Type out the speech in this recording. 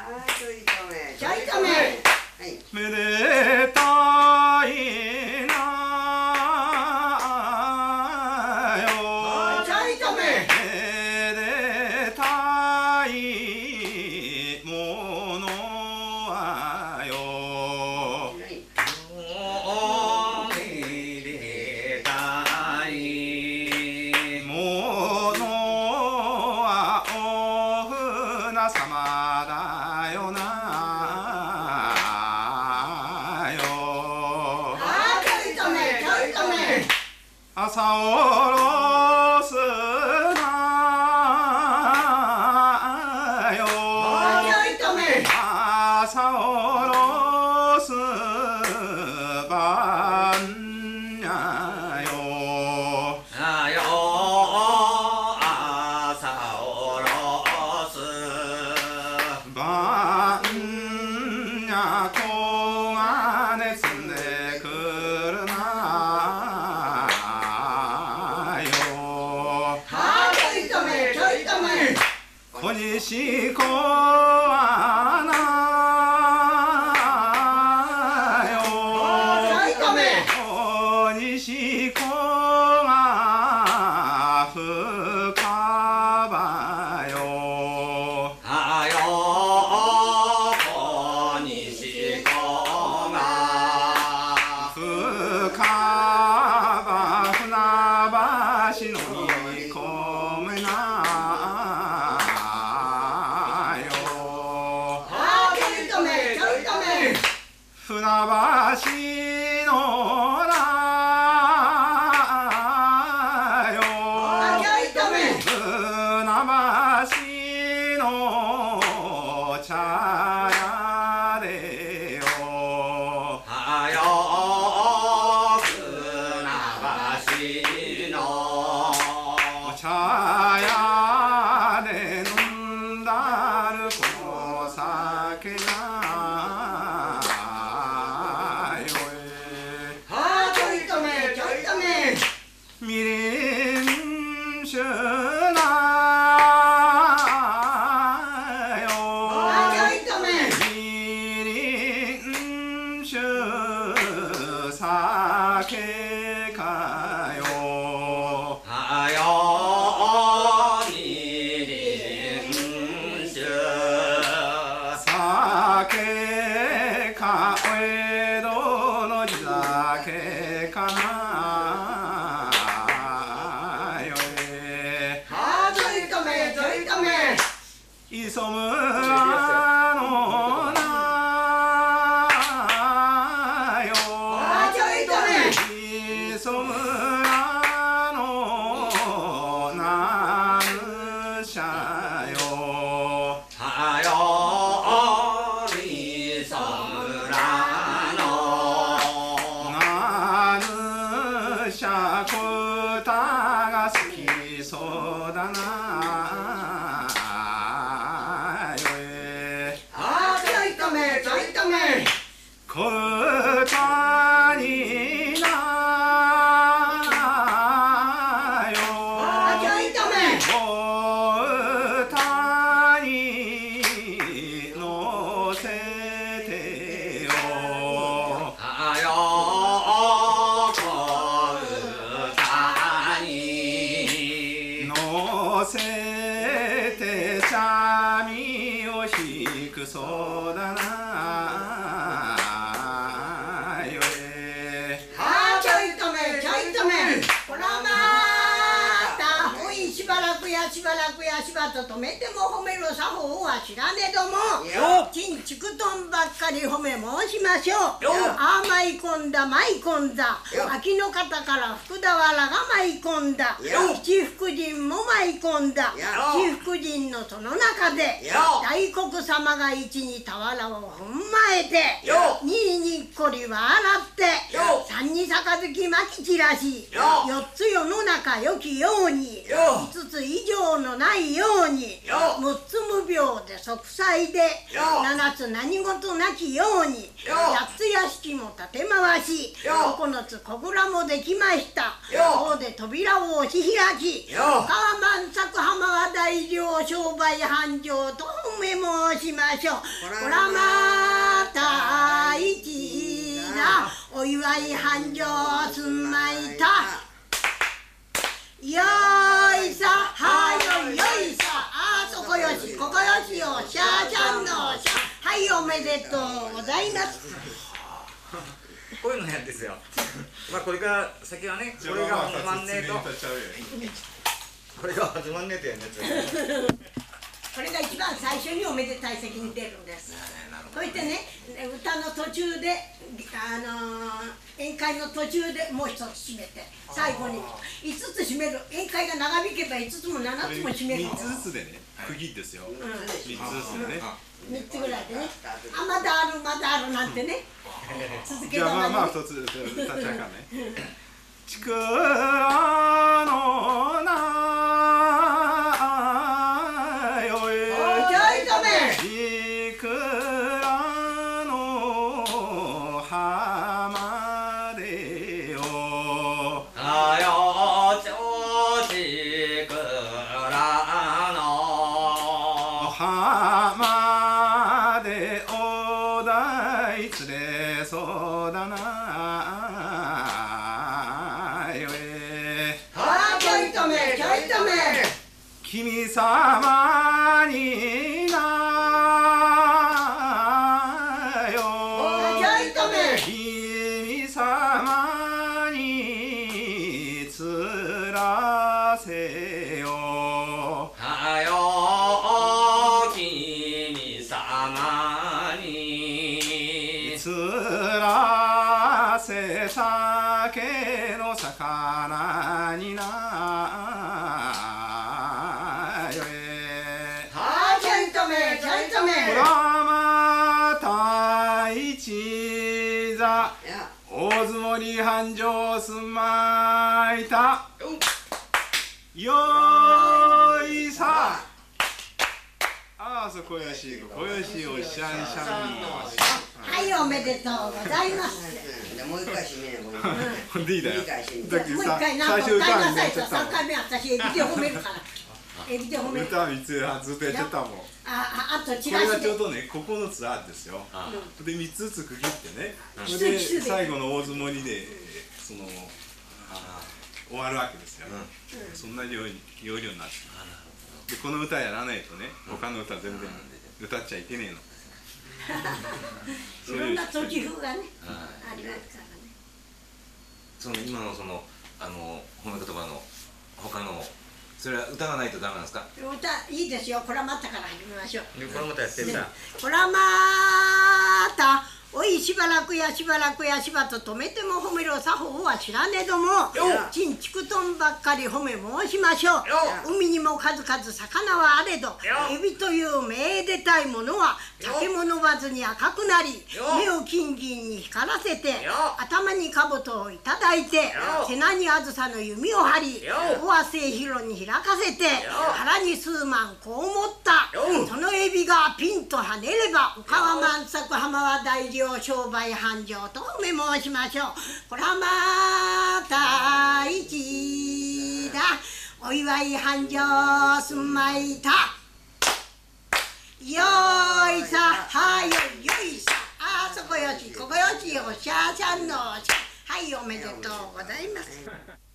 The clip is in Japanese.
ちょいとめ。 めでたいなよ。 ちょいとめ。 めでたいものはよ。めでたいものはお船様だよな。朝おろすなよ。朝おろす晩やよ。朝おろす晩や子がね積んでくるな。小西子はなよ。小西子が深場よ。小西子が深場船橋のに込めな。船橋のなよ。船橋の茶屋でよ。船橋の茶屋で飲んだるこの酒な。みりん酒なよ。みりん酒酒かよ。みりん酒酒かお江戸の地酒かな。磯村のなよ。磯村のなぬしゃよ。磯村のなぬしゃくたが好きそうだな。小唄になよ。小唄に乗せてよ。小唄に乗せて三味を弾くそうだな。 しばらくやしばと止めても褒める作法は知らねども、ちんちくとんばっかり褒め申しましょう。ああ舞い込んだ舞い込んだ、秋の方から福田原が舞い込んだ、七福神も舞い込んだ。七福神のその中で大黒様が一に俵を踏まえて、二ににっこり笑って、三に杯まき散らし、四つ世の中良きように、五つ以上のないよように6つ無病で息災で7つ何事なきように8つ屋敷も立て回し9つ小蔵もできました。こうで扉を押し開き岡は万作浜は大領商売繁盛とおめ申しましょう。こらまた一だお祝い繁盛すんまいた。よいさはよよいさあそこよしここよしよしゃちゃんのしゃはいおめでとうございます。 こういうのやんですよ。まあこれから先はねこれが始まんねえとこれが始まんねえとやんやつ。 これが一番最初におめでたい席に出るんです。そしてね歌の途中で宴会の途中でもう一つ締めて最後に5つ締める。宴会が長引けば5つも7つも締める。 3つずつでね区切りですよ。3つずつでね 3つぐらいでねあまだあるまだあるなんてね続けじゃあまあまあね 2つ立ち上がんね。ちくらのなよえちょいとめちくらの浜でよあよちょちくらの浜でお題つれそうだなよえちょいとめちょいとめ君様になよちょいとめ君様につらせよはよ君様につらせ酒の魚になよえちょいとめちょいとめこらまた一座大相撲に繁盛すまいたよいさあそこよしここよしおしゃんしゃんはいおめでとうございます。 もう一回締めよ。 ほんでいいだよだってもう一さ回何最初歌回なになっちゃった 3回目私エビで褒めるからエビで褒める。 歌3つずっとやっちゃったもん。 あとチこれがラシでちょうどね9つあるんですよ。で3つずつ区切ってね奇で数で最後の大相撲にでその終わるわけですよ。そんな要領になってでこの歌やらないとね他の歌全然歌っちゃいけねえの。 いろんな途中がねありますからね。 その今のその褒め言葉の他のそれは歌がないとダメなんですか。 歌いいですよ。こらまたから始めましょう。 でこれまたやってみた。 こらまたおいしばらくやしばらくやしばと止めても褒めろ作法は知らねえどもちんちくとんばっかり褒め申しましょう。海にも数々魚はあれどエビというめでたいものは竹も伸ばずに赤くなり目を金銀に光らせて頭に兜をいただいて背中にあずさの弓を張り尾は末広に開かせて腹に数万こう思ったそのエビがピンと跳ねれば岡は万作浜は大領商売繁盛とおめ申しましょう。こらまた一だお祝い繁盛すんまいた。よいさはよよいさあそこよしここよしおしゃちゃんのしゃはいおめでとうございます。